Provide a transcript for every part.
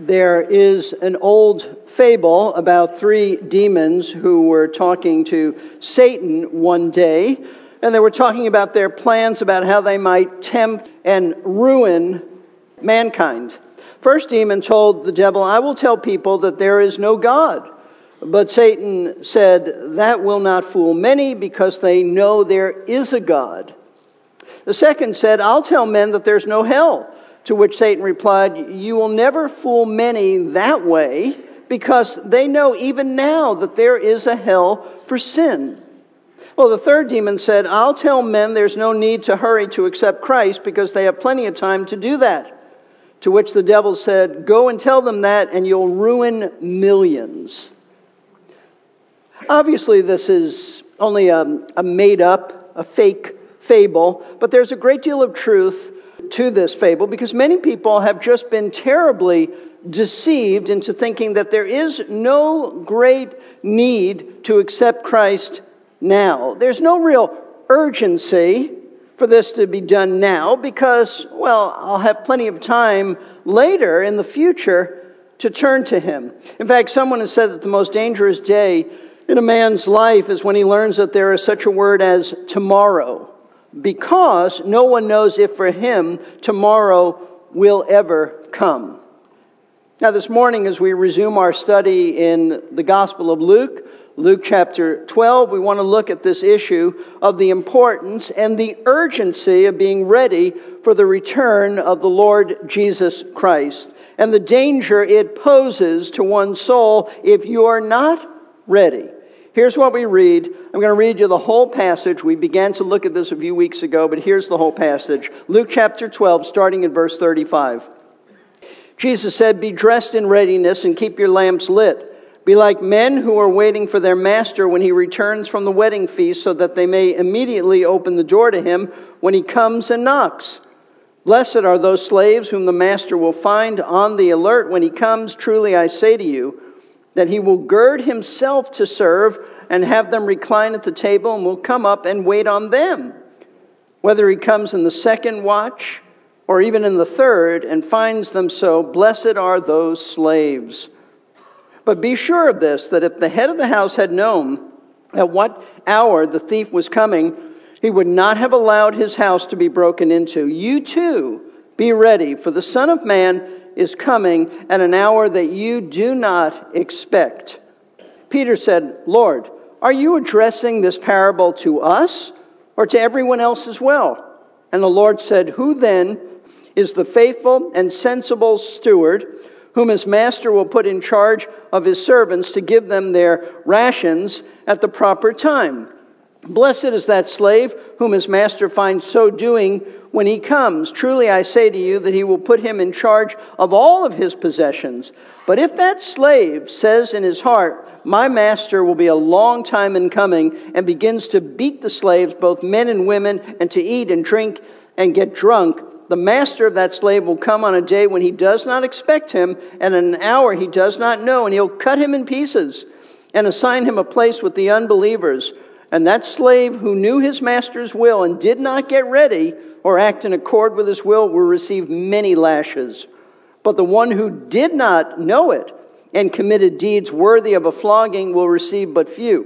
There is an old fable about three demons who were talking to Satan one day, and they were talking about their plans about how they might tempt and ruin mankind. First demon told the devil, "I will tell people that there is no God." But Satan said, "That will not fool many because they know there is a God." The second said, "I'll tell men that there's no hell." To which Satan replied, "You will never fool many that way because they know even now that there is a hell for sin." Well, the third demon said, "I'll tell men there's no need to hurry to accept Christ because they have plenty of time to do that." To which the devil said, "Go and tell them that and you'll ruin millions." Obviously, this is only a made-up, a fake fable, but there's a great deal of truth to this fable because many people have just been terribly deceived into thinking that there is no great need to accept Christ now. There's no real urgency for this to be done now because, well, I'll have plenty of time later in the future to turn to Him. In fact, someone has said that the most dangerous day in a man's life is when he learns that there is such a word as tomorrow, because no one knows if for him tomorrow will ever come. Now this morning, as we resume our study in the Gospel of Luke, Luke chapter 12, we want to look at this issue of the importance and the urgency of being ready for the return of the Lord Jesus Christ, and the danger it poses to one's soul if you are not ready. Here's what we read. I'm going to read you the whole passage. We began to look at this a few weeks ago, but here's the whole passage. Luke chapter 12, starting in verse 35. Jesus said, "Be dressed in readiness and keep your lamps lit. Be like men who are waiting for their master when he returns from the wedding feast, so that they may immediately open the door to him when he comes and knocks. Blessed are those slaves whom the master will find on the alert when he comes. Truly I say to you, that he will gird himself to serve and have them recline at the table and will come up and wait on them. Whether he comes in the second watch or even in the third and finds them so, blessed are those slaves. But be sure of this, that if the head of the house had known at what hour the thief was coming, he would not have allowed his house to be broken into. You too be ready, for the Son of Man is coming at an hour that you do not expect." Peter said, "Lord, are you addressing this parable to us or to everyone else as well?" And the Lord said, "Who then is the faithful and sensible steward whom his master will put in charge of his servants to give them their rations at the proper time? Blessed is that slave whom his master finds so doing when he comes. Truly I say to you that he will put him in charge of all of his possessions. But if that slave says in his heart, 'My master will be a long time in coming,' and begins to beat the slaves, both men and women, and to eat and drink and get drunk, the master of that slave will come on a day when he does not expect him, and in an hour he does not know, and he'll cut him in pieces and assign him a place with the unbelievers. And that slave who knew his master's will and did not get ready or act in accord with his will receive many lashes. But the one who did not know it and committed deeds worthy of a flogging will receive but few.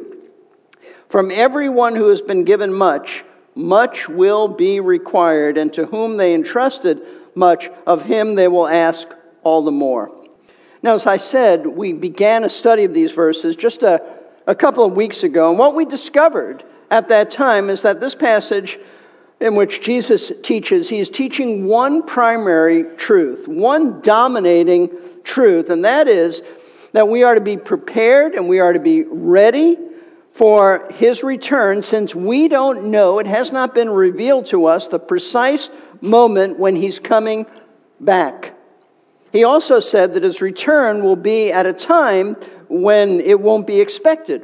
From everyone who has been given much, much will be required, and to whom they entrusted much, of him they will ask all the more." Now, as I said, we began a study of these verses just a couple of weeks ago, and what we discovered at that time is that this passage in which Jesus teaches, he is teaching one primary truth, one dominating truth, and that is that we are to be prepared and we are to be ready for his return, since we don't know, it has not been revealed to us, the precise moment when he's coming back. He also said that his return will be at a time when it won't be expected.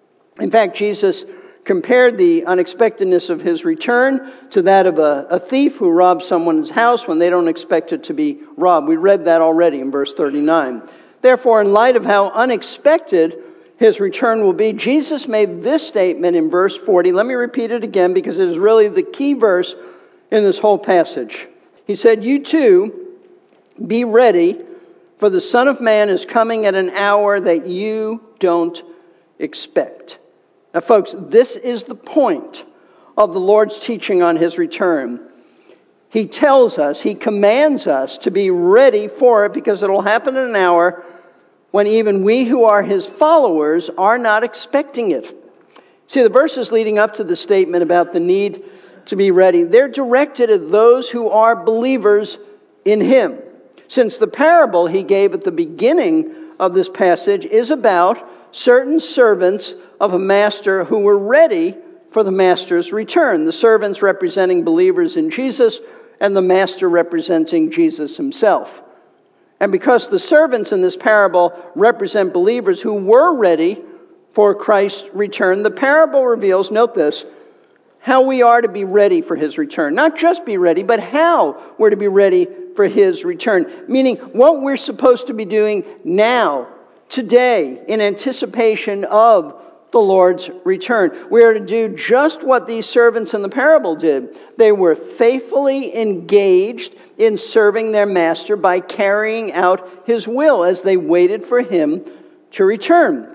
In fact, Jesus compared the unexpectedness of his return to that of a thief who robs someone's house when they don't expect it to be robbed. We read that already in verse 39. Therefore, in light of how unexpected his return will be, Jesus made this statement in verse 40. Let me repeat it again because it is really the key verse in this whole passage. He said, "You too be ready, For the Son of Man is coming at an hour that you don't expect. Now, folks, this is the point of the Lord's teaching on his return. He tells us, he commands us to be ready for it because it'll happen in an hour when even we who are his followers are not expecting it. See, the verses leading up to the statement about the need to be ready, they're directed at those who are believers in him. Since the parable he gave at the beginning of this passage is about certain servants of a master who were ready for the master's return. The servants representing believers in Jesus and the master representing Jesus himself. And because the servants in this parable represent believers who were ready for Christ's return, the parable reveals, note this, how we are to be ready for his return. Not just be ready, but how we're to be ready for his return. Meaning what we're supposed to be doing now, today, in anticipation of the Lord's return. We are to do just what these servants in the parable did. They were faithfully engaged in serving their master by carrying out his will as they waited for him to return.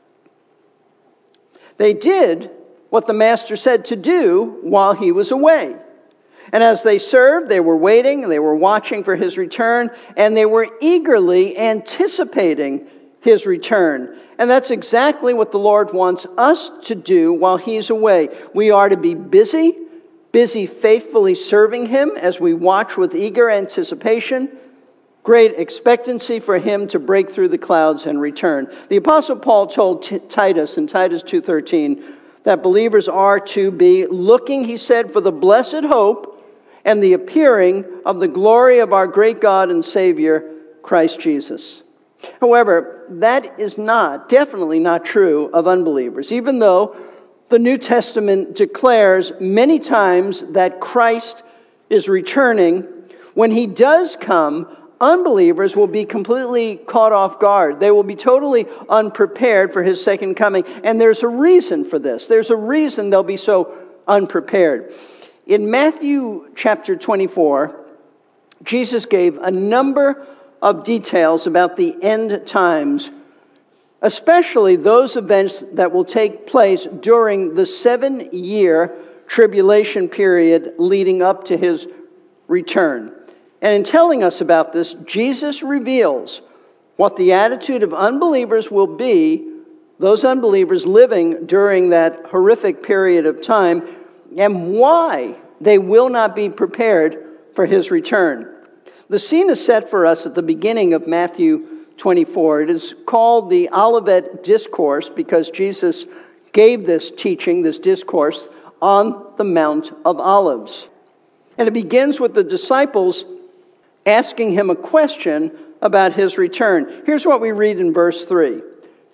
They did what the master said to do while he was away. And as they served, they were waiting, they were watching for his return, and they were eagerly anticipating his return. And that's exactly what the Lord wants us to do while he's away. We are to be busy faithfully serving him as we watch with eager anticipation, great expectancy for him to break through the clouds and return. The Apostle Paul told Titus in Titus 2:13 that believers are to be looking, he said, for the blessed hope and the appearing of the glory of our great God and Savior, Christ Jesus. However, that is definitely not true of unbelievers, even though the New Testament declares many times that Christ is returning. When he does come, unbelievers will be completely caught off guard. They will be totally unprepared for his second coming. And there's a reason for this. There's a reason they'll be so unprepared. In Matthew chapter 24, Jesus gave a number of details about the end times, especially those events that will take place during the 7-year tribulation period leading up to his return. And in telling us about this, Jesus reveals what the attitude of unbelievers will be, those unbelievers living during that horrific period of time, and why they will not be prepared for his return. The scene is set for us at the beginning of Matthew 24. It is called the Olivet Discourse because Jesus gave this teaching, this discourse, on the Mount of Olives. And it begins with the disciples asking him a question about his return. Here's what we read in verse 3.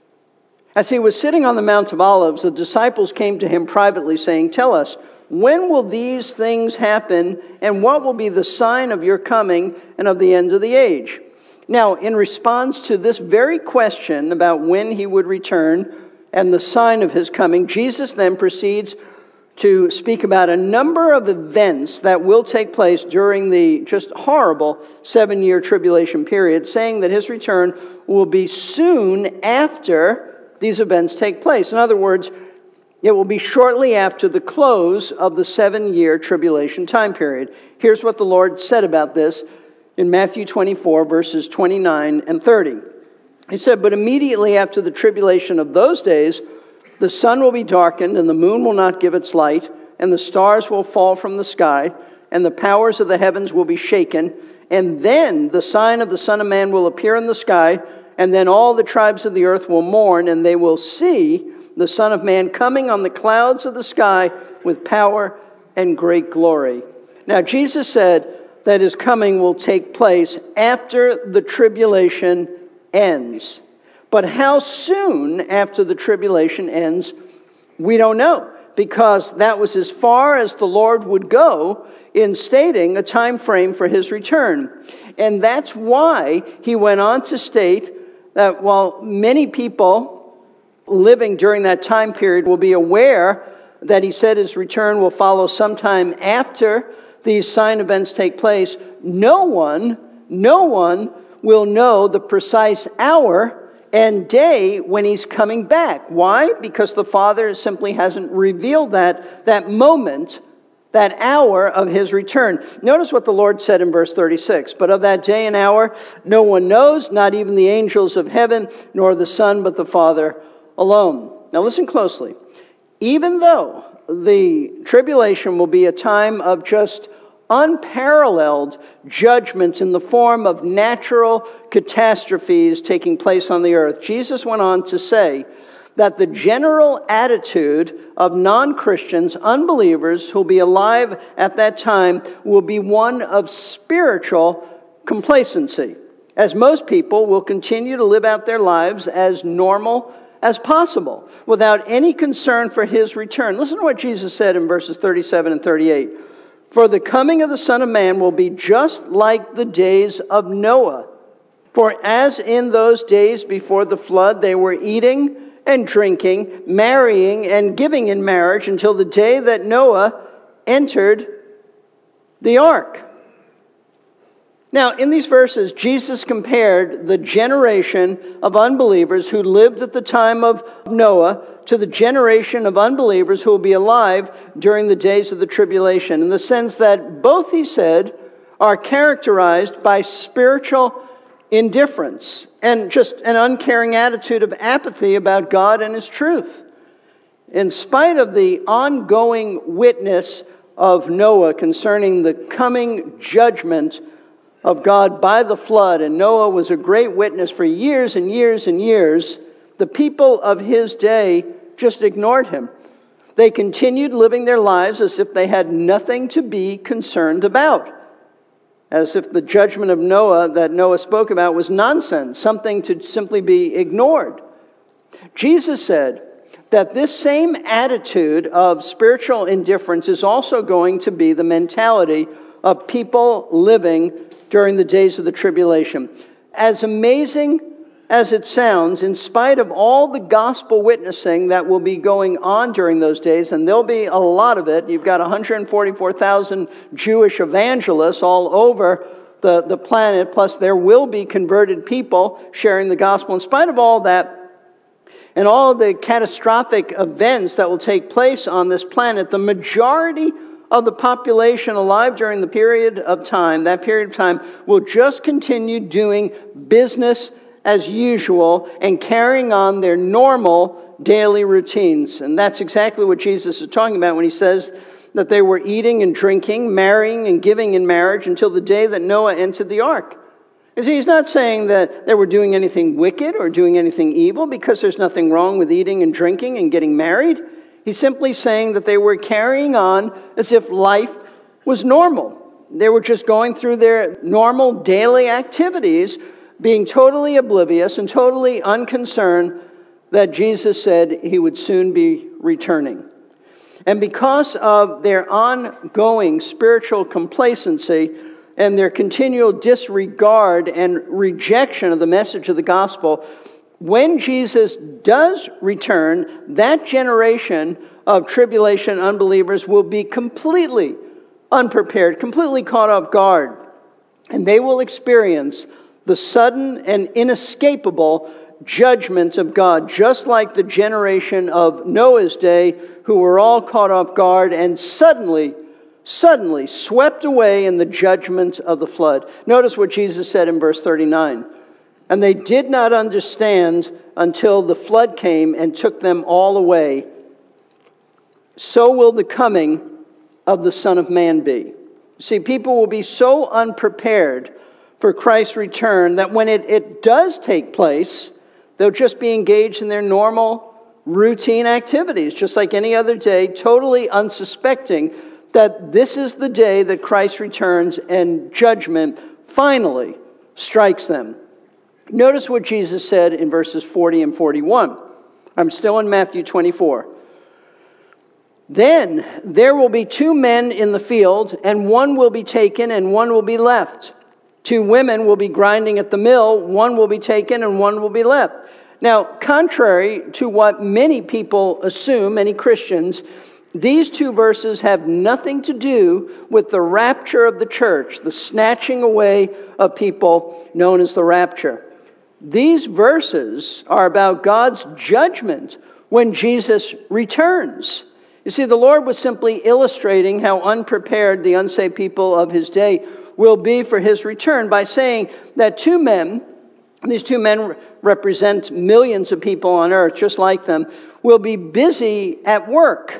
As he was sitting on the Mount of Olives, the disciples came to him privately saying, "Tell us, when will these things happen, and what will be the sign of your coming and of the end of the age?" Now, in response to this very question about when he would return and the sign of his coming, Jesus then proceeds to speak about a number of events that will take place during the just horrible 7-year tribulation period, saying that his return will be soon after these events take place. In other words, it will be shortly after the close of the 7-year tribulation time period. Here's what the Lord said about this in Matthew 24, verses 29 and 30. He said, "But immediately after the tribulation of those days, the sun will be darkened, and the moon will not give its light, and the stars will fall from the sky, and the powers of the heavens will be shaken. And then the sign of the Son of Man will appear in the sky, and then all the tribes of the earth will mourn, and they will see the Son of Man coming on the clouds of the sky with power and great glory." Now, Jesus said that his coming will take place after the tribulation ends. But how soon after the tribulation ends, we don't know, because that was as far as the Lord would go in stating a time frame for his return. And that's why he went on to state that while many people living during that time period will be aware that he said his return will follow sometime after these sign events take place, no one will know the precise hour and day when he's coming back. Why? Because the Father simply hasn't revealed that moment, that hour of his return. Notice what the Lord said in verse 36. But of that day and hour no one knows, not even the angels of heaven, nor the Son, but the Father alone. Now listen closely. Even though the tribulation will be a time of just unparalleled judgments in the form of natural catastrophes taking place on the earth, Jesus went on to say that the general attitude of non-Christians, unbelievers who will be alive at that time, will be one of spiritual complacency, as most people will continue to live out their lives as normal as possible, without any concern for his return. Listen to what Jesus said in verses 37 and 38. For the coming of the Son of Man will be just like the days of Noah. For as in those days before the flood, they were eating and drinking, marrying and giving in marriage until the day that Noah entered the ark. Now, in these verses, Jesus compared the generation of unbelievers who lived at the time of Noah to the generation of unbelievers who will be alive during the days of the tribulation, in the sense that both, he said, are characterized by spiritual indifference and just an uncaring attitude of apathy about God and his truth. In spite of the ongoing witness of Noah concerning the coming judgment of God by the flood, and Noah was a great witness for years and years and years, the people of his day just ignored him. They continued living their lives as if they had nothing to be concerned about, as if the judgment of Noah that Noah spoke about was nonsense, something to simply be ignored. Jesus said that this same attitude of spiritual indifference is also going to be the mentality of people living during the days of the tribulation. As amazing as it sounds, in spite of all the gospel witnessing that will be going on during those days, and there'll be a lot of it, you've got 144,000 Jewish evangelists all over the planet, plus there will be converted people sharing the gospel. In spite of all that, and all the catastrophic events that will take place on this planet, the majority of the population alive during the period of time, that period of time, will just continue doing business as usual and carrying on their normal daily routines. And that's exactly what Jesus is talking about when he says that they were eating and drinking, marrying and giving in marriage until the day that Noah entered the ark. You see, he's not saying that they were doing anything wicked or doing anything evil, because there's nothing wrong with eating and drinking and getting married. He's simply saying that they were carrying on as if life was normal. They were just going through their normal daily activities, being totally oblivious and totally unconcerned that Jesus said he would soon be returning. And because of their ongoing spiritual complacency and their continual disregard and rejection of the message of the gospel, when Jesus does return, that generation of tribulation unbelievers will be completely unprepared, completely caught off guard. And they will experience the sudden and inescapable judgment of God, just like the generation of Noah's day, who were all caught off guard and suddenly swept away in the judgment of the flood. Notice what Jesus said in verse 39. And they did not understand until the flood came and took them all away. So will the coming of the Son of Man be. See, people will be so unprepared for Christ's return that when it does take place, they'll just be engaged in their normal, routine activities, just like any other day, totally unsuspecting that this is the day that Christ returns and judgment finally strikes them. Notice what Jesus said in verses 40 and 41. I'm still in Matthew 24. Then there will be 2 men in the field, and one will be taken and one will be left. 2 women will be grinding at the mill, one will be taken and one will be left. Now, contrary to what many people assume, many Christians, These two verses have nothing to do with the rapture of the church, the snatching away of people known as the rapture. These verses are about God's judgment when Jesus returns. You see, the Lord was simply illustrating how unprepared the unsaved people of his day will be for his return by saying that these two men represent millions of people on earth, just like them, will be busy at work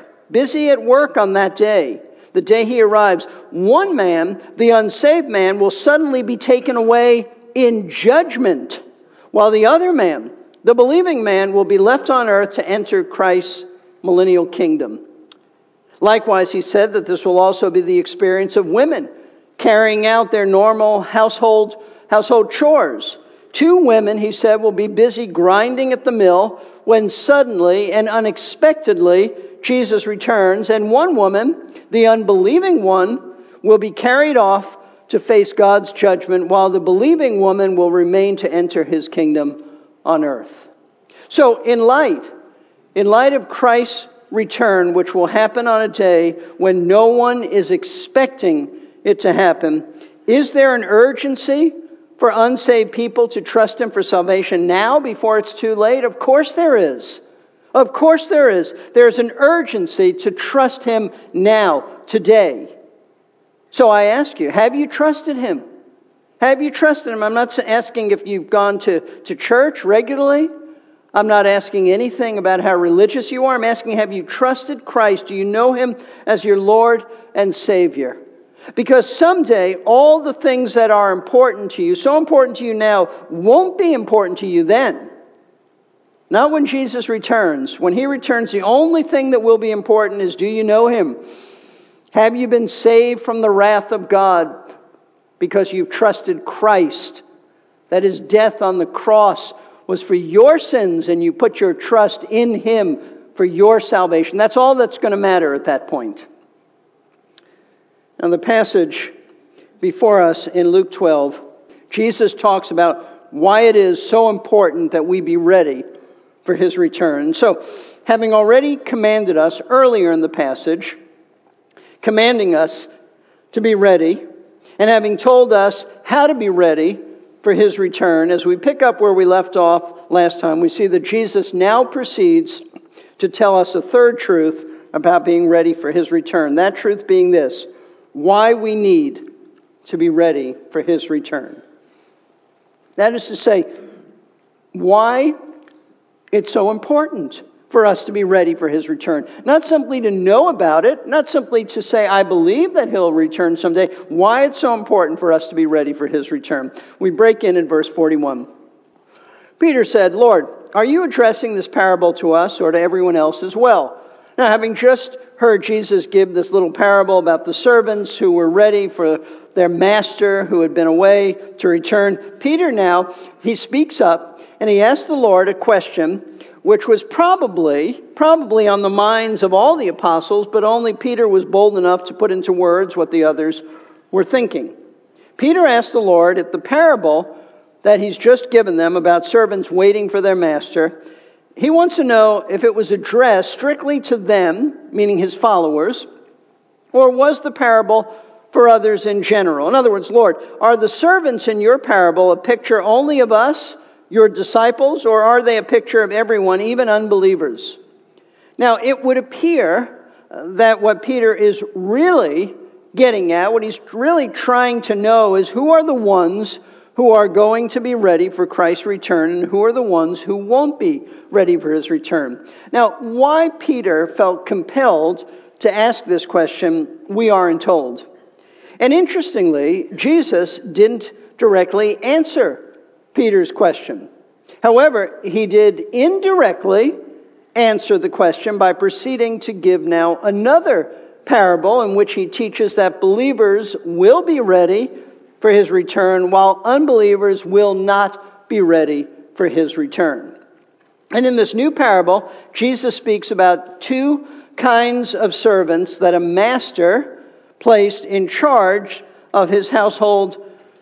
on that day, the day he arrives. One man, the unsaved man, will suddenly be taken away in judgment, while the other man, the believing man, will be left on earth to enter Christ's millennial kingdom. Likewise, he said that this will also be the experience of women carrying out their normal household chores. Two women, he said, will be busy grinding at the mill when suddenly and unexpectedly Jesus returns, and one woman, the unbelieving one, will be carried off to face God's judgment, while the believing woman will remain to enter his kingdom on earth. So in light of Christ's return, which will happen on a day when no one is expecting it to happen, is there an urgency for unsaved people to trust him for salvation now before it's too late? Of course there is. Of course there is. There's an urgency to trust him now, today. So I ask you, have you trusted him? Have you trusted him? I'm not asking if you've gone to church regularly. I'm not asking anything about how religious you are. I'm asking, have you trusted Christ? Do you know him as your Lord and Savior? Because someday, all the things that are important to you, so important to you now, won't be important to you then. Not when Jesus returns. When he returns, the only thing that will be important is, do you know him? Have you been saved from the wrath of God because you've trusted Christ? That his death on the cross was for your sins, and you put your trust in him for your salvation. That's all that's going to matter at that point. Now, the passage before us in Luke 12, Jesus talks about why it is so important that we be ready for his return. So, having already commanded us earlier in the passage, commanding us to be ready, and having told us how to be ready for his return, as we pick up where we left off last time, we see that Jesus now proceeds to tell us a third truth about being ready for his return. That truth being this: why we need to be ready for his return. That is to say, why it's so important for us to be ready for his return. Not simply to know about it, not simply to say, I believe that he'll return someday. Why it's so important for us to be ready for his return. We break in verse 41. Peter said, Lord, are you addressing this parable to us or to everyone else as well? Now, having just heard Jesus give this little parable about the servants who were ready for their master who had been away to return, Peter now, he speaks up and he asks the Lord a question which was probably on the minds of all the apostles, but only Peter was bold enough to put into words what the others were thinking. Peter asked the Lord if the parable that he's just given them about servants waiting for their master, he wants to know if it was addressed strictly to them, meaning his followers, or was the parable for others in general? In other words, Lord, are the servants in your parable a picture only of us, your disciples, or are they a picture of everyone, even unbelievers? Now, it would appear that what Peter is really getting at, what he's really trying to know is who are the ones who are going to be ready for Christ's return and who are the ones who won't be ready for his return. Now, why Peter felt compelled to ask this question, we aren't told. And interestingly, Jesus didn't directly answer Peter's question. However, he did indirectly answer the question by proceeding to give now another parable in which he teaches that believers will be ready for his return while unbelievers will not be ready for his return. And in this new parable, Jesus speaks about two kinds of servants that a master placed in charge of his household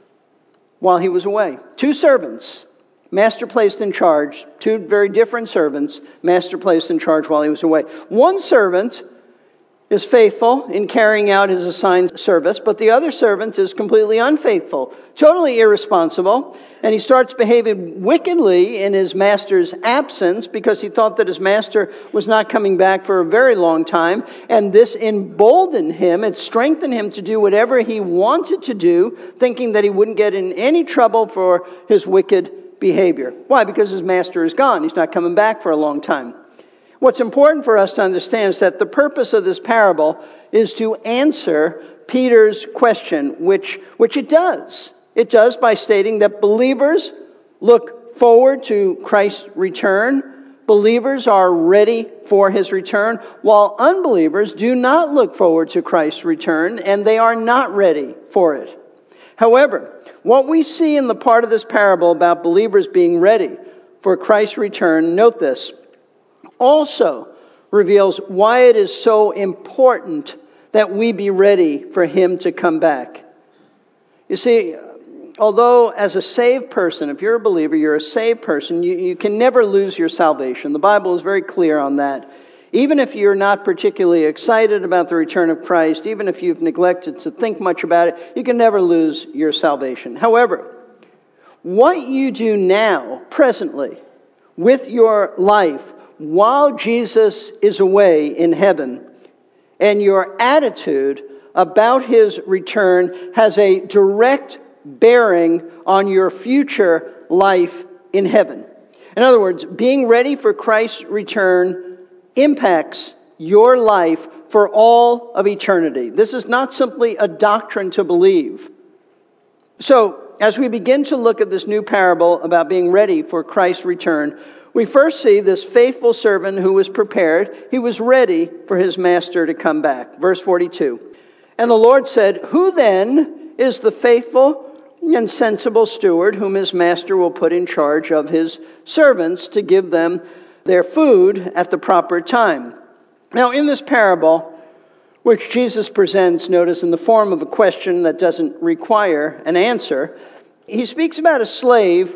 while he was away. Two servants, master placed in charge, two very different servants, master placed in charge while he was away. One servant is faithful in carrying out his assigned service, but the other servant is completely unfaithful, totally irresponsible, and he starts behaving wickedly in his master's absence because he thought that his master was not coming back for a very long time, and this emboldened him, it strengthened him to do whatever he wanted to do, thinking that he wouldn't get in any trouble for his wicked behavior. Why? Because his master is gone. He's not coming back for a long time. What's important for us to understand is that the purpose of this parable is to answer Peter's question, which it does. It does by stating that believers look forward to Christ's return. Believers are ready for his return, while unbelievers do not look forward to Christ's return, and they are not ready for it. However, what we see in the part of this parable about believers being ready for Christ's return, note this, also reveals why it is so important that we be ready for him to come back. You see, although as a saved person, if you're a believer, you're a saved person, you can never lose your salvation. The Bible is very clear on that. Even if you're not particularly excited about the return of Christ, even if you've neglected to think much about it, you can never lose your salvation. However, what you do now, presently, with your life, while Jesus is away in heaven, and your attitude about his return has a direct bearing on your future life in heaven. In other words, being ready for Christ's return impacts your life for all of eternity. This is not simply a doctrine to believe. So, as we begin to look at this new parable about being ready for Christ's return, we first see this faithful servant who was prepared. He was ready for his master to come back. Verse 42. And the Lord said, "Who then is the faithful and sensible steward whom his master will put in charge of his servants to give them their food at the proper time?" Now, in this parable, which Jesus presents, notice, in the form of a question that doesn't require an answer, he speaks about a slave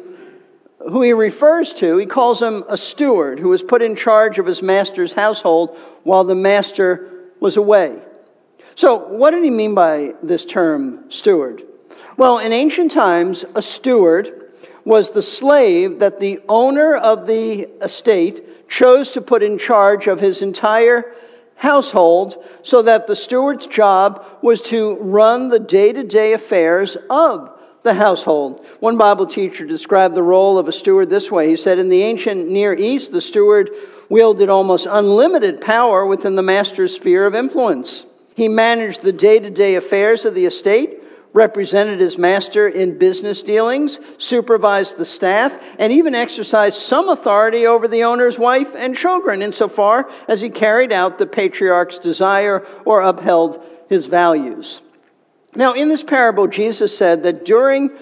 who he refers to, he calls him a steward, who was put in charge of his master's household while the master was away. So, what did he mean by this term, steward? Well, in ancient times, a steward was the slave that the owner of the estate chose to put in charge of his entire household, so that the steward's job was to run the day-to-day affairs of the household. One Bible teacher described the role of a steward this way. He said, in the ancient Near East, the steward wielded almost unlimited power within the master's sphere of influence. He managed the day-to-day affairs of the estate, represented his master in business dealings, supervised the staff, and even exercised some authority over the owner's wife and children, insofar as he carried out the patriarch's desire or upheld his values. Now, in this parable, Jesus said that during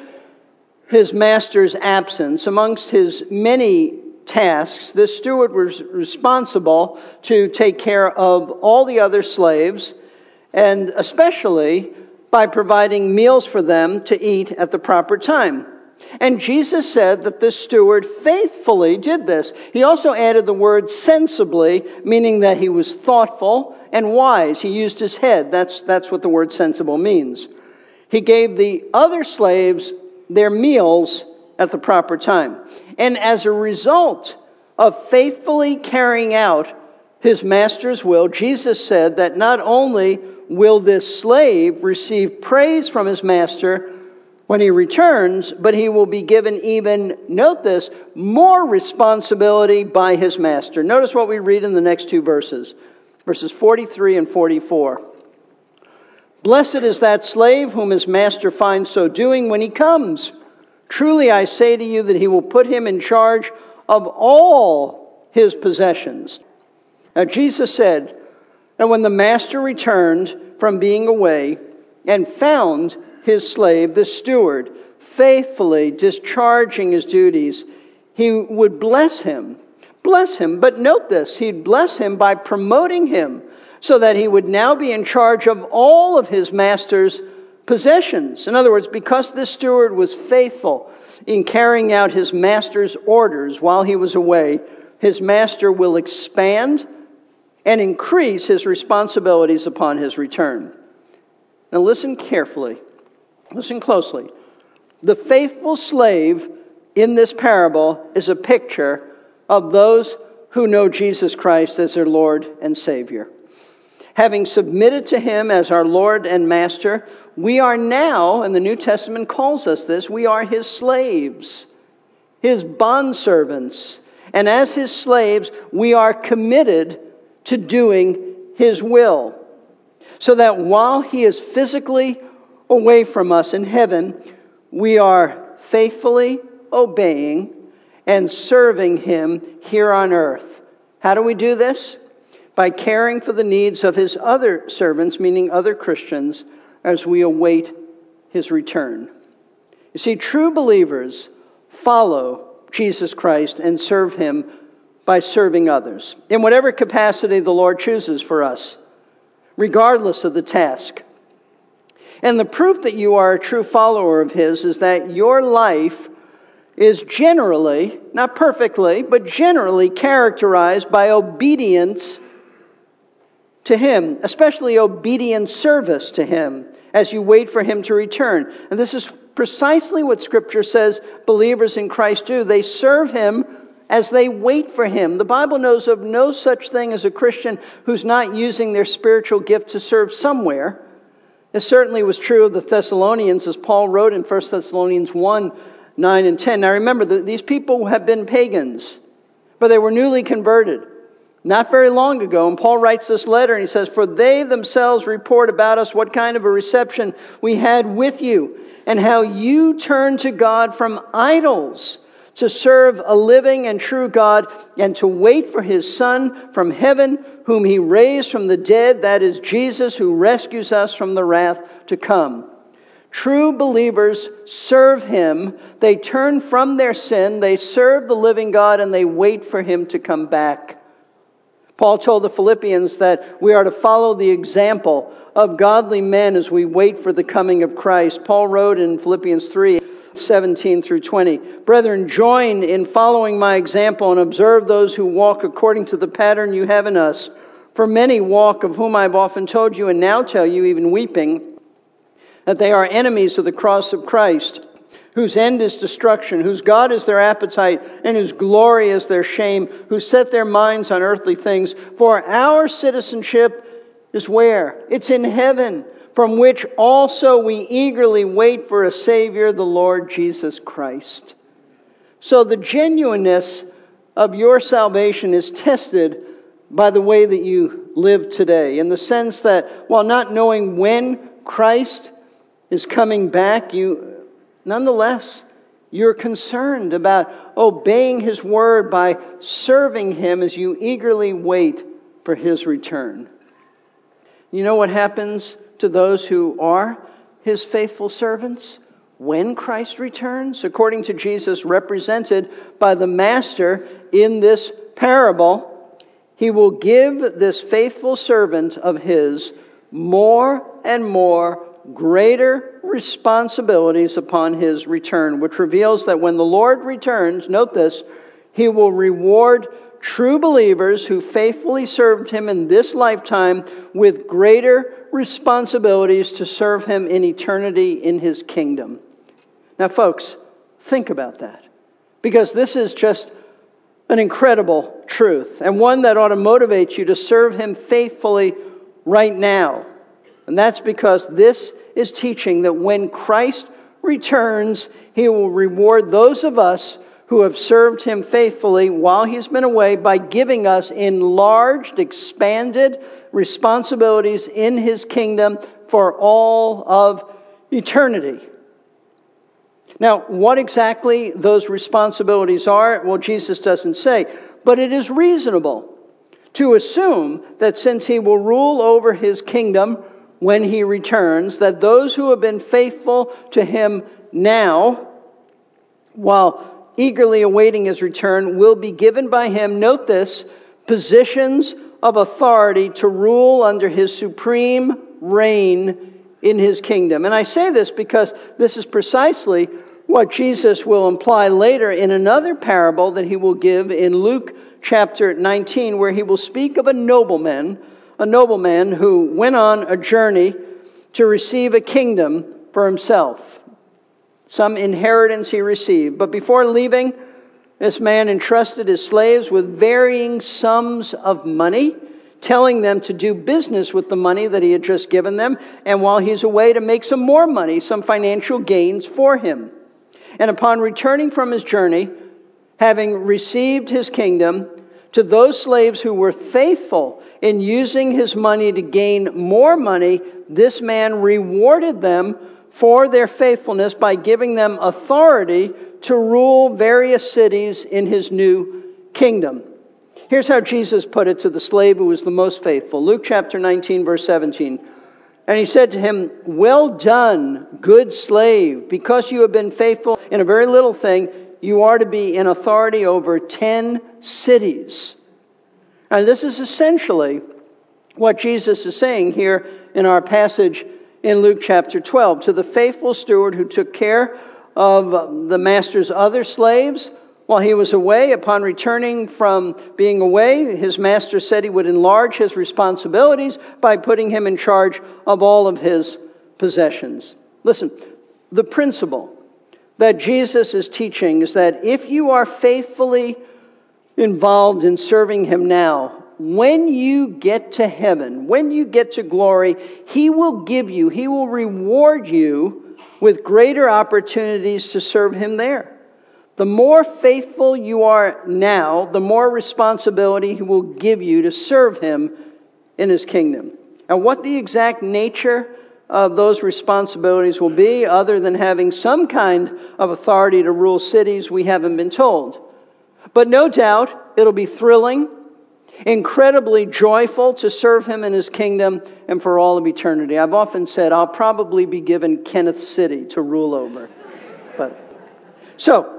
his master's absence, amongst his many tasks, this steward was responsible to take care of all the other slaves, and especially by providing meals for them to eat at the proper time. And Jesus said that this steward faithfully did this. He also added the word sensibly, meaning that he was thoughtful and wise. He used his head. That's what the word sensible means. He gave the other slaves their meals at the proper time. And as a result of faithfully carrying out his master's will, Jesus said that not only will this slave receive praise from his master when he returns, but he will be given even, note this, more responsibility by his master. Notice what we read in the next two verses, verses 43 and 44. Blessed is that slave whom his master finds so doing when he comes. Truly I say to you that he will put him in charge of all his possessions. Now Jesus said, and when the master returned from being away and found his slave, the steward, faithfully discharging his duties, he would bless him. Bless him, but note this, he'd bless him by promoting him so that he would now be in charge of all of his master's possessions. In other words, because this steward was faithful in carrying out his master's orders while he was away, his master will expand and increase his responsibilities upon his return. Now listen carefully. Listen closely. The faithful slave in this parable is a picture of those who know Jesus Christ as their Lord and Savior. Having submitted to him as our Lord and Master, we are now, and the New Testament calls us this, we are his slaves, his bondservants. And as his slaves, we are committed to doing his will. So that while he is physically away from us in heaven, we are faithfully obeying and serving him here on earth. How do we do this? By caring for the needs of his other servants, meaning other Christians, as we await his return. You see, true believers follow Jesus Christ and serve him by serving others, in whatever capacity the Lord chooses for us, regardless of the task. And the proof that you are a true follower of his is that your life is generally, not perfectly, but generally characterized by obedience to him, especially obedient service to him as you wait for him to return. And this is precisely what Scripture says believers in Christ do. They serve him as they wait for him. The Bible knows of no such thing as a Christian who's not using their spiritual gift to serve somewhere. It certainly was true of the Thessalonians, as Paul wrote in 1 Thessalonians 1, 9 and 10. Now remember, these people have been pagans, but they were newly converted not very long ago. And Paul writes this letter and he says, "For they themselves report about us what kind of a reception we had with you, and how you turned to God from idols to serve a living and true God, and to wait for his Son from heaven, whom he raised from the dead, that is Jesus, who rescues us from the wrath to come." True believers serve him. They turn from their sin, they serve the living God, and they wait for him to come back. Paul told the Philippians that we are to follow the example of godly men as we wait for the coming of Christ. Paul wrote in Philippians 3, 17 through 20, "Brethren, join in following my example and observe those who walk according to the pattern you have in us. For many walk, of whom I have often told you and now tell you, even weeping, that they are enemies of the cross of Christ, whose end is destruction, whose God is their appetite, and whose glory is their shame, who set their minds on earthly things. For our citizenship is where? It's in heaven, from which also we eagerly wait for a Savior, the Lord Jesus Christ." So the genuineness of your salvation is tested by the way that you live today, in the sense that while not knowing when Christ is coming back, nonetheless, you're concerned about obeying his word by serving him as you eagerly wait for his return. You know what happens to those who are his faithful servants when Christ returns? According to Jesus represented by the Master in this parable, he will give this faithful servant of his more and more greater responsibilities upon his return, which reveals that when the Lord returns, note this, he will reward true believers who faithfully served him in this lifetime with greater responsibilities to serve him in eternity in his kingdom. Now, folks, think about that, because this is just an incredible truth, and one that ought to motivate you to serve him faithfully right now. And that's because this is teaching that when Christ returns, he will reward those of us who have served him faithfully while he's been away by giving us enlarged, expanded responsibilities in his kingdom for all of eternity. Now, what exactly those responsibilities are, well, Jesus doesn't say, but it is reasonable to assume that since he will rule over his kingdom when he returns, that those who have been faithful to him now, while eagerly awaiting his return, will be given by him, note this, positions of authority to rule under his supreme reign in his kingdom. And I say this because this is precisely what Jesus will imply later in another parable that he will give in Luke chapter 19, where he will speak of a nobleman who went on a journey to receive a kingdom for himself. Some inheritance he received. But before leaving, this man entrusted his slaves with varying sums of money, telling them to do business with the money that he had just given them, and while he's away to make some more money, some financial gains for him. And upon returning from his journey, having received his kingdom, to those slaves who were faithful in using his money to gain more money, this man rewarded them for their faithfulness by giving them authority to rule various cities in his new kingdom. Here's how Jesus put it to the slave who was the most faithful. Luke chapter 19, verse 17. And he said to him, "Well done, good slave. Because you have been faithful in a very little thing, you are to be in authority over 10 cities." And this is essentially what Jesus is saying here in our passage in Luke chapter 12. To the faithful steward who took care of the master's other slaves while he was away, upon returning from being away, his master said he would enlarge his responsibilities by putting him in charge of all of his possessions. Listen, the principle that Jesus is teaching is that if you are faithfully involved in serving him now, when you get to heaven, when you get to glory, he will reward you with greater opportunities to serve him there. The more faithful you are now, the more responsibility he will give you to serve him in his kingdom. And what the exact nature of those responsibilities will be, other than having some kind of authority to rule cities, we haven't been told. But no doubt, it'll be thrilling, incredibly joyful to serve him in his kingdom and for all of eternity. I've often said I'll probably be given Kenneth City to rule over. So,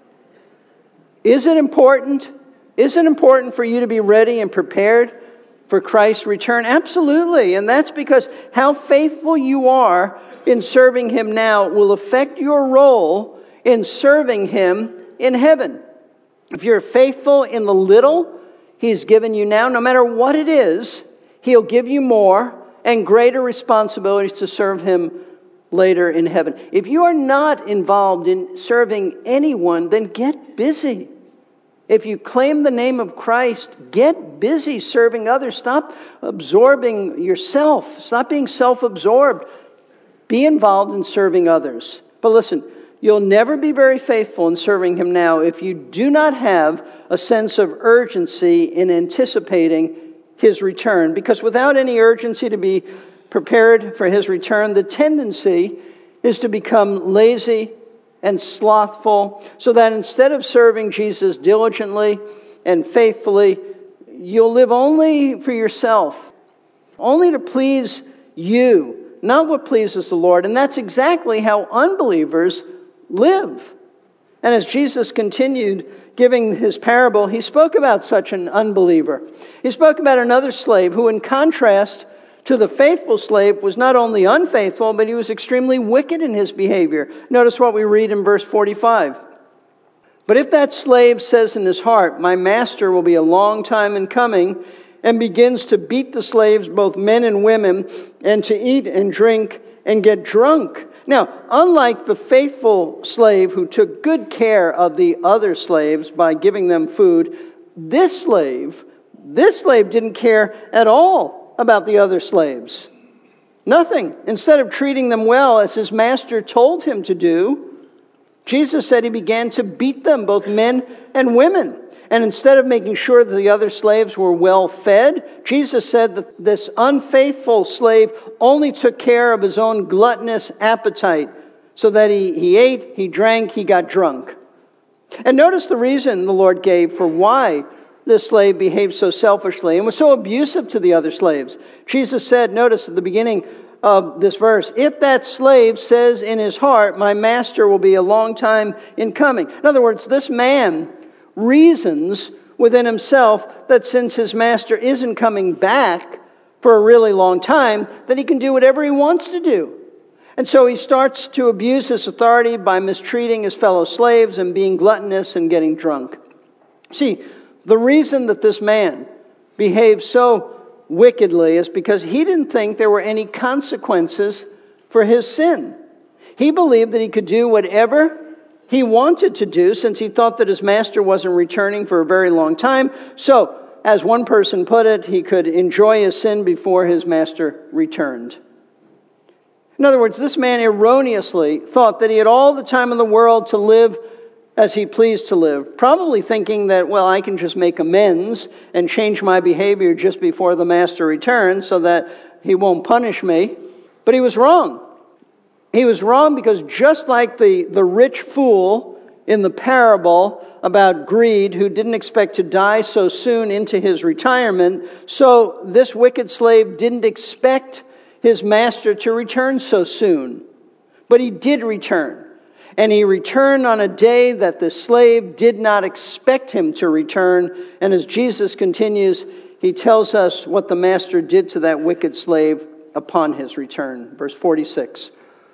is it important? Is it important for you to be ready and prepared for Christ's return? Absolutely. And that's because how faithful you are in serving him now will affect your role in serving him in heaven. If you're faithful in the little he's given you now, no matter what it is, he'll give you more and greater responsibilities to serve him later in heaven. If you are not involved in serving anyone, then get busy. If you claim the name of Christ, get busy serving others. Stop absorbing yourself. Stop being self-absorbed. Be involved in serving others. But listen, you'll never be very faithful in serving him now if you do not have a sense of urgency in anticipating his return. Because without any urgency to be prepared for his return, the tendency is to become lazy and slothful, so that instead of serving Jesus diligently and faithfully, you'll live only for yourself, only to please you, not what pleases the Lord. And that's exactly how unbelievers live. And as Jesus continued giving his parable, he spoke about such an unbeliever. He spoke about another slave who, in contrast to the faithful slave, was not only unfaithful, but he was extremely wicked in his behavior. Notice what we read in verse 45. But if that slave says in his heart, "My master will be a long time in coming," and begins to beat the slaves, both men and women, and to eat and drink and get drunk. Now, unlike the faithful slave who took good care of the other slaves by giving them food, this slave didn't care at all about the other slaves. Nothing. Instead of treating them well as his master told him to do, Jesus said he began to beat them, both men and women. And instead of making sure that the other slaves were well fed, Jesus said that this unfaithful slave only took care of his own gluttonous appetite, so that he ate, he drank, he got drunk. And notice the reason the Lord gave for why this slave behaved so selfishly and was so abusive to the other slaves. Jesus said, notice at the beginning of this verse, if that slave says in his heart, "My master will be a long time in coming." In other words, this man reasons within himself that since his master isn't coming back for a really long time, that he can do whatever he wants to do. And so he starts to abuse his authority by mistreating his fellow slaves and being gluttonous and getting drunk. See, The reason that this man behaved so wickedly is because he didn't think there were any consequences for his sin. He believed that he could do whatever he wanted to do since he thought that his master wasn't returning for a very long time. So, as one person put it, he could enjoy his sin before his master returned. In other words, this man erroneously thought that he had all the time in the world to live as he pleased to live, probably thinking that, well, I can just make amends and change my behavior just before the master returns so that he won't punish me. But he was wrong. He was wrong because just like the rich fool in the parable about greed who didn't expect to die so soon into his retirement, so this wicked slave didn't expect his master to return so soon. But he did return. And he returned on a day that the slave did not expect him to return. And as Jesus continues, he tells us what the master did to that wicked slave upon his return. Verse 46.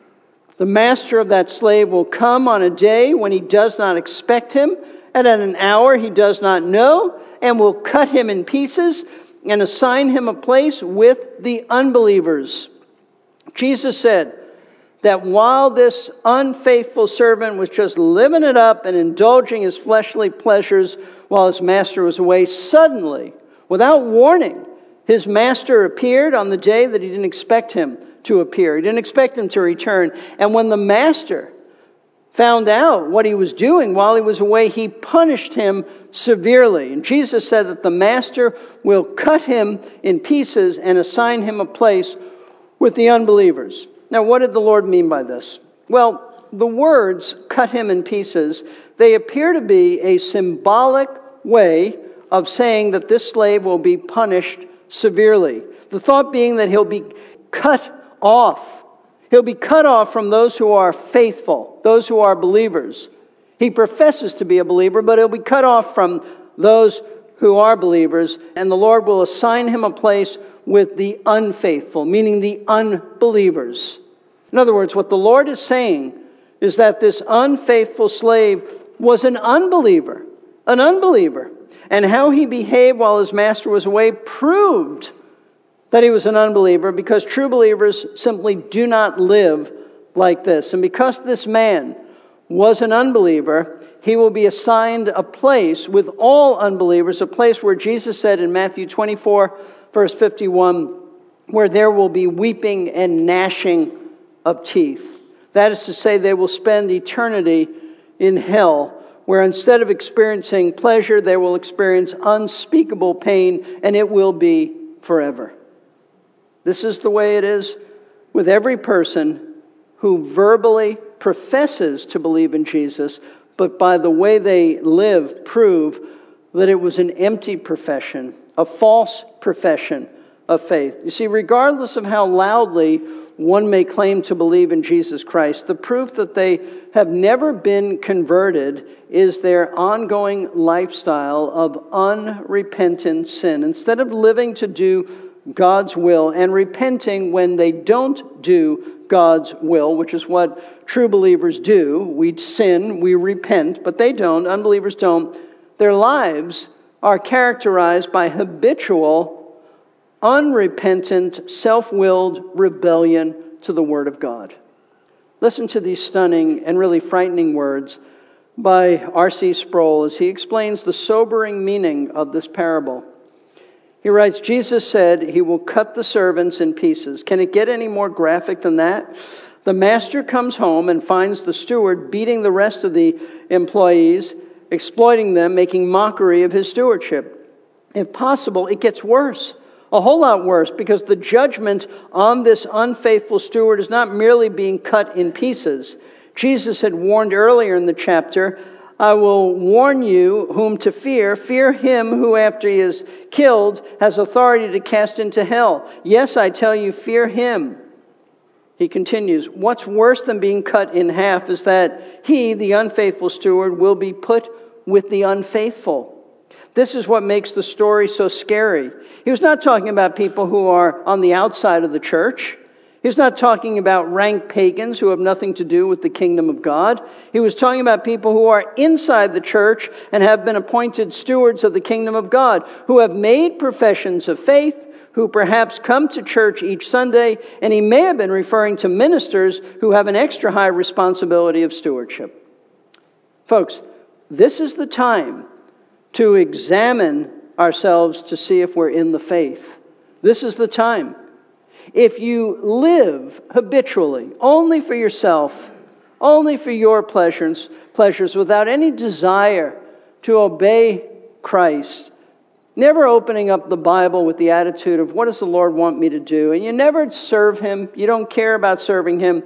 The master of that slave will come on a day when he does not expect him, and at an hour he does not know, and will cut him in pieces and assign him a place with the unbelievers. Jesus said that while this unfaithful servant was just living it up and indulging his fleshly pleasures while his master was away, suddenly, without warning, his master appeared on the day that he didn't expect him to appear. He didn't expect him to return. And when the master found out what he was doing while he was away, he punished him severely. And Jesus said that the master will cut him in pieces and assign him a place with the unbelievers. Now, what did the Lord mean by this? Well, the words, cut him in pieces, they appear to be a symbolic way of saying that this slave will be punished severely. The thought being that he'll be cut off. He'll be cut off from those who are faithful, those who are believers. He professes to be a believer, but he'll be cut off from those who are believers, and the Lord will assign him a place with the unfaithful, meaning the unbelievers. In other words, what the Lord is saying is that this unfaithful slave was an unbeliever. And how he behaved while his master was away proved that he was an unbeliever, because true believers simply do not live like this. And because this man was an unbeliever, he will be assigned a place with all unbelievers, a place where Jesus said in Matthew 24, verse 51, where there will be weeping and gnashing of teeth. That is to say, they will spend eternity in hell, where instead of experiencing pleasure, they will experience unspeakable pain, and it will be forever. This is the way it is with every person who verbally professes to believe in Jesus, but by the way they live prove that it was an empty profession, a false profession of faith. You see, regardless of how loudly one may claim to believe in Jesus Christ, the proof that they have never been converted is their ongoing lifestyle of unrepentant sin. Instead of living to do God's will and repenting when they don't do God's will, which is what true believers do. We sin, we repent, but they don't. Unbelievers don't. Their lives are characterized by habitual, unrepentant, self-willed rebellion to the Word of God. Listen to these stunning and really frightening words by R.C. Sproul as he explains the sobering meaning of this parable. He writes, Jesus said he will cut the servants in pieces. Can it get any more graphic than that? The master comes home and finds the steward beating the rest of the employees, exploiting them, making mockery of his stewardship. If possible, it gets worse. A whole lot worse, because the judgment on this unfaithful steward is not merely being cut in pieces. Jesus had warned earlier in the chapter, I will warn you whom to fear. Fear him who, after he is killed, has authority to cast into hell. Yes, I tell you, fear him. He continues, what's worse than being cut in half is that he, the unfaithful steward, will be put with the unfaithful. This is what makes the story so scary. He was not talking about people who are on the outside of the church. He's not talking about rank pagans who have nothing to do with the kingdom of God. He was talking about people who are inside the church and have been appointed stewards of the kingdom of God, who have made professions of faith, who perhaps come to church each Sunday, and he may have been referring to ministers who have an extra high responsibility of stewardship. Folks, this is the time to examine ourselves to see if we're in the faith. This is the time. If you live habitually only for yourself, only for your pleasures, without any desire to obey Christ, never opening up the Bible with the attitude of, what does the Lord want me to do? And you never serve Him, you don't care about serving Him.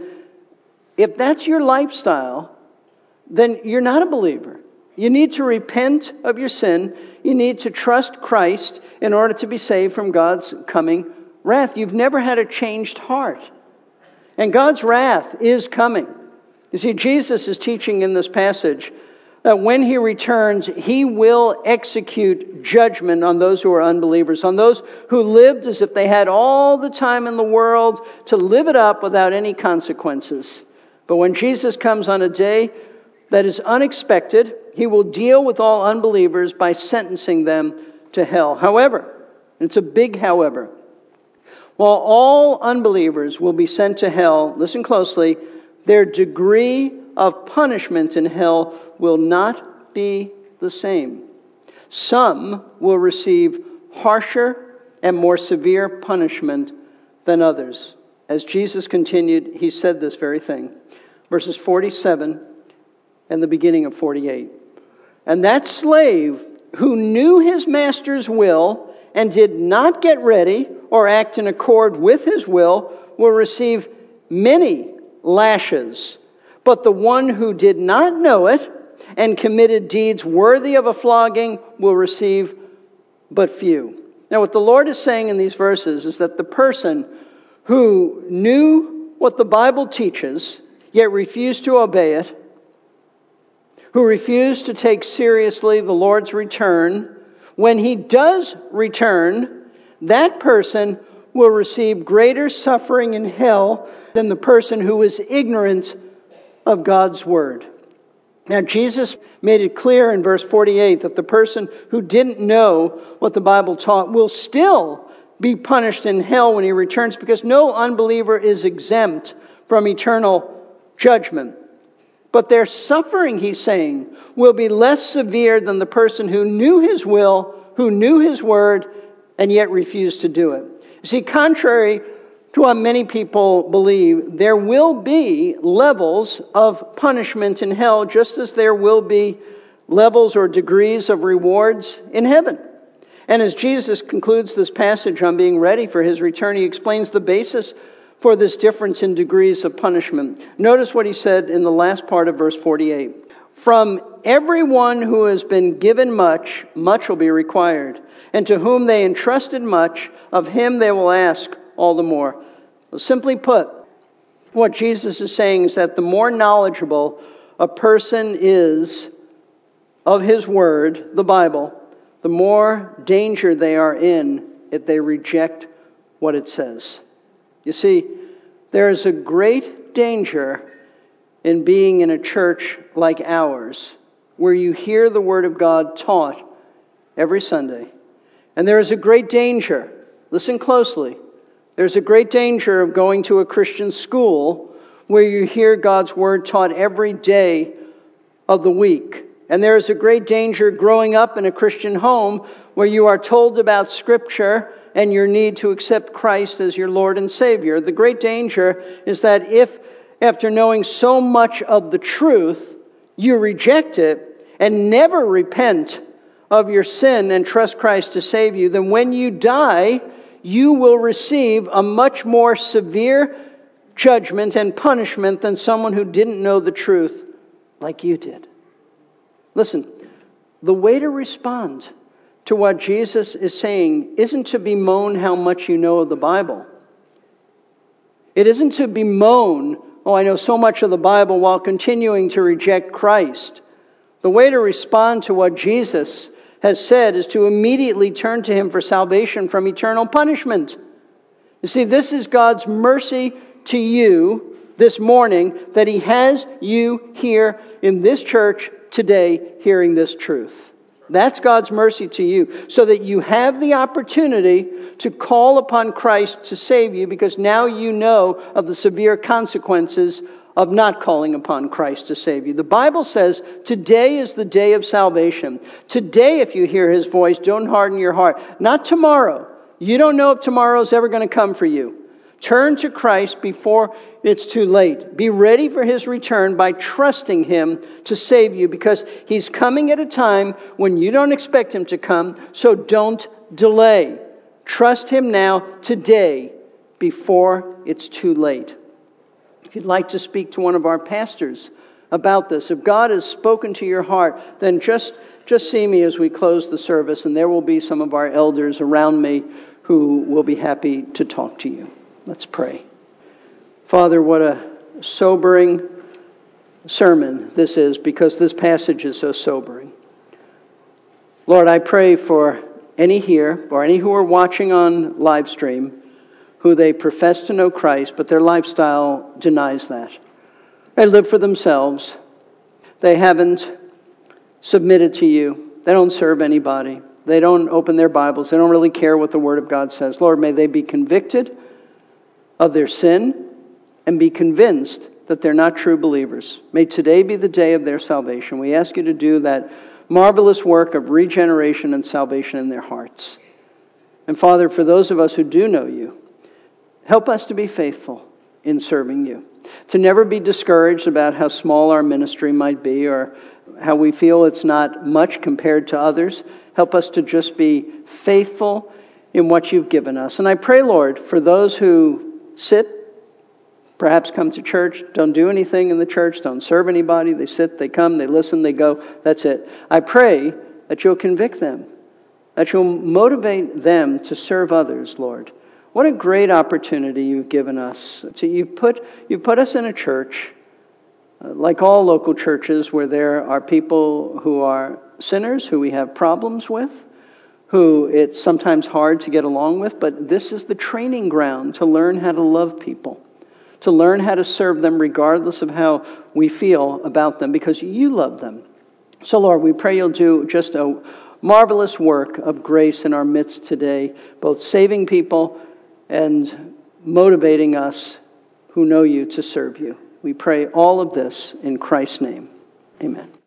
If that's your lifestyle, then you're not a believer. You need to repent of your sin. You need to trust Christ in order to be saved from God's coming wrath. You've never had a changed heart. And God's wrath is coming. You see, Jesus is teaching in this passage that when He returns, He will execute judgment on those who are unbelievers, on those who lived as if they had all the time in the world to live it up without any consequences. But when Jesus comes on a day that is unexpected, He will deal with all unbelievers by sentencing them to hell. However, it's a big however, while all unbelievers will be sent to hell, listen closely, their degree of punishment in hell will not be the same. Some will receive harsher and more severe punishment than others. As Jesus continued, He said this very thing. Verses 47 and the beginning of 48. And that slave who knew his master's will and did not get ready or act in accord with his will receive many lashes. But the one who did not know it and committed deeds worthy of a flogging will receive but few. Now, what the Lord is saying in these verses is that the person who knew what the Bible teaches, yet refused to obey it, who refused to take seriously the Lord's return, when He does return, that person will receive greater suffering in hell than the person who is ignorant of God's Word. Now, Jesus made it clear in verse 48 that the person who didn't know what the Bible taught will still be punished in hell when He returns, because no unbeliever is exempt from eternal judgment. But their suffering, He's saying, will be less severe than the person who knew His will, who knew His Word, and yet refused to do it. You see, contrary to what many people believe, there will be levels of punishment in hell, just as there will be levels or degrees of rewards in heaven. And as Jesus concludes this passage on being ready for His return, He explains the basis for this difference in degrees of punishment. Notice what He said in the last part of verse 48. From everyone who has been given much, much will be required. And to whom they entrusted much, of him they will ask all the more. Well, simply put, what Jesus is saying is that the more knowledgeable a person is of His Word, the Bible, the more danger they are in if they reject what it says. You see, there is a great danger in being in a church like ours, where you hear the Word of God taught every Sunday. And there is a great danger, listen closely, there's a great danger of going to a Christian school where you hear God's Word taught every day of the week. And there is a great danger growing up in a Christian home where you are told about Scripture and your need to accept Christ as your Lord and Savior. The great danger is that if, after knowing so much of the truth, you reject it and never repent of your sin and trust Christ to save you, then when you die, you will receive a much more severe judgment and punishment than someone who didn't know the truth like you did. Listen, the way to respond to what Jesus is saying isn't to bemoan how much you know of the Bible. It isn't to bemoan, oh, I know so much of the Bible, while continuing to reject Christ. The way to respond to what Jesus has said is to immediately turn to Him for salvation from eternal punishment. You see, this is God's mercy to you this morning, that He has you here in this church today hearing this truth. That's God's mercy to you, so that you have the opportunity to call upon Christ to save you, because now you know of the severe consequences of not calling upon Christ to save you. The Bible says today is the day of salvation. Today, if you hear His voice, don't harden your heart. Not tomorrow. You don't know if tomorrow's ever going to come for you. Turn to Christ before it's too late. Be ready for His return by trusting Him to save you, because He's coming at a time when you don't expect Him to come, so don't delay. Trust Him now, today, before it's too late. If you'd like to speak to one of our pastors about this, if God has spoken to your heart, then just see me as we close the service, and there will be some of our elders around me who will be happy to talk to you. Let's pray. Father, what a sobering sermon this is, because this passage is so sobering. Lord, I pray for any here or any who are watching on live stream who they profess to know Christ, but their lifestyle denies that. They live for themselves. They haven't submitted to you. They don't serve anybody. They don't open their Bibles. They don't really care what the Word of God says. Lord, may they be convicted of their sin and be convinced that they're not true believers. May today be the day of their salvation. We ask you to do that marvelous work of regeneration and salvation in their hearts. And Father, for those of us who do know you, help us to be faithful in serving you. To never be discouraged about how small our ministry might be, or how we feel it's not much compared to others. Help us to just be faithful in what you've given us. And I pray, Lord, for those who sit, perhaps come to church, don't do anything in the church, don't serve anybody, they sit, they come, they listen, they go, that's it. I pray that you'll convict them, that you'll motivate them to serve others, Lord. What a great opportunity you've given us. You've put us in a church, like all local churches, where there are people who are sinners, who we have problems with, who it's sometimes hard to get along with, but this is the training ground to learn how to love people, to learn how to serve them regardless of how we feel about them, because you love them. So Lord, we pray you'll do just a marvelous work of grace in our midst today, both saving people and motivating us who know you to serve you. We pray all of this in Christ's name. Amen.